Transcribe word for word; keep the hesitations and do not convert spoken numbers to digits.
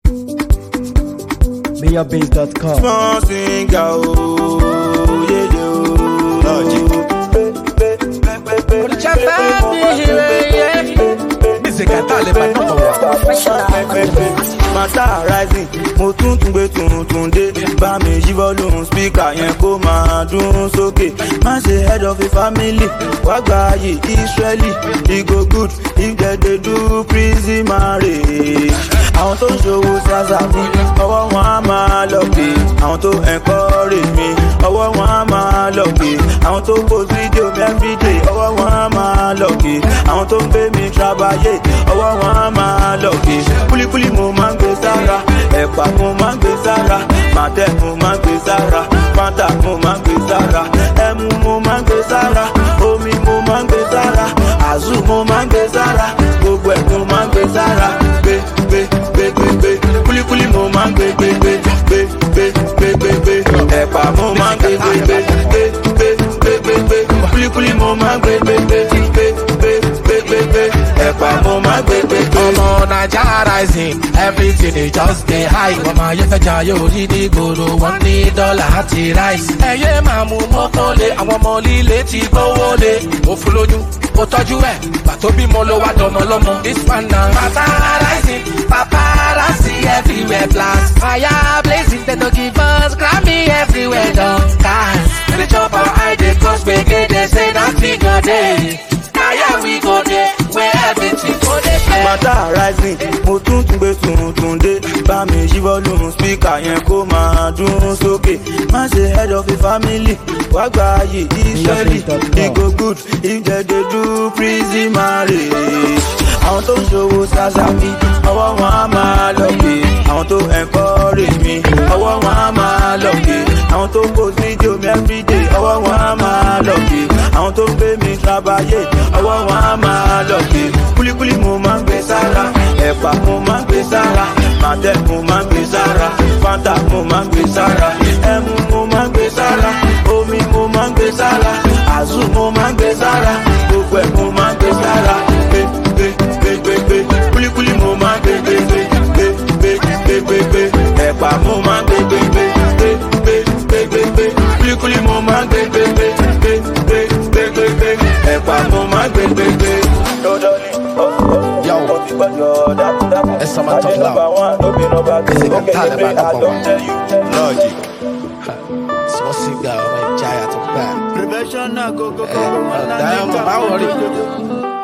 mayor base dot com. Small singer, oh, yeah, yeah, Logic. Music and talent, but no Mata rising, mo tún tún gbé tuntun dé. Bá mi yí volume speaker yẹn kó máa dún sókè. Má ṣe head of a family, wá gba ayé Israeli. E go good if dem dey do prison marriage. Àwọn tó ń ṣòwò ṣàṣà mi, ọwọ́ wọn á máa lọ pé. Àwọn tó encourage mi, ọwọ́ wọn á máa lọ pé. Àwọn tó post video mi everyday, ọwọ́ wọn á máa lọ pé. Àwọn tó ń gbé mi trabayé, ọwọ́ wọn á máa lọ pé. Kúlíkúlí mo máa ń gbé sára, ẹ̀pà mo máa ń gbé sára, màtẹ́ mo máa ń gbé sára, fanta mo máa ń gbé sára, ẹmu mo máa ń gbé sára, omi mo máa ń gbé sára, àzú mo máa ń gbé sára, gbogbo ẹ̀ mo máa ń gbé sára, gbé gbé gbé gbé gbé, kúlíkúlí mo máa ń gbé gbé gbé gbé gbé gbé gbé gbé, ẹ̀pà mo máa ń gbé gbé gbé gbé gbé gbé gbé gbé, kúlíkúlí mo máa ń gbé gbé gbé gbé gbé gbé gbé gbé, ẹ̀pà mo máa ń gbé gbé gbé. ọmọ Naija rising, everything dey just dey high. ọmọ ayé fẹjà yóò rí ní gbòòrò, wọn ní dọ́là àti rice. ẹyẹ máa mú mọ́kànlé, àwọn ọmọ líle ti gbówó lé. mo fún lóyún, mo tọ́jú ẹ̀, pàtó bímọ ló wá dọmọ lọ́mọ. this one na Mata rising, paparazzi everywhere blast. fire blazing, dem no give us Grammy everywhere don cast. the chop our eye dey cause gbege, dey say nothing go dey. na here we go dey, where everything go dey fair. Mata rising, mo tún tún gbé tuntun dé. Bá mi yí volume speaker yẹn kó máa dún sókè. Má ṣe head of a family, wá gba ayé Israeli. E go good if dem dey do prison marriage. Àwọn tó ń ṣòwò ṣàṣà mi, ọwọ́ wọn á máa lọ pé. Àwọn tó encourage mi, ọwọ́ wọn á máa lọ pé. Àwọn tó post video mi everyday, ọwọ́ wọn á máa lọ pé. Àwọn tó ń gbé mi trabayé, ọwọ́ wọn á máa lọ pé. Kúlíkúlí mo máa ń gbé sára, ẹ̀pà mo máa ń gbé sára, màtẹ́ mo máa ń gbé sára, fanta mo máa ń gbé sára, ẹmu mo máa ń gbé sára, omi mo máa ń gbé sára, àzú mo máa ń gbé sára, gbogbo ẹ̀ mo máa ń gbé sára, gbé gbé gbé gbé gbé, kúlíkúlí mo máa ń gbé gbé gbé gbé gbé gbé gbé gbé, ẹ̀pà mo máa ń gbé gbé gbé gbé gbé gbé gbé gbé, kúlíkúlí mo máa ń gbé gbé gbé gbé gbé gbé gbé gbé, ẹ̀pà mo máa ń gbé gbé gbé. Yo, it's some top loud. Music and talent, but no one. Logic. Small singer, my giant of bad. Prevention, go go go. Damn, I worry.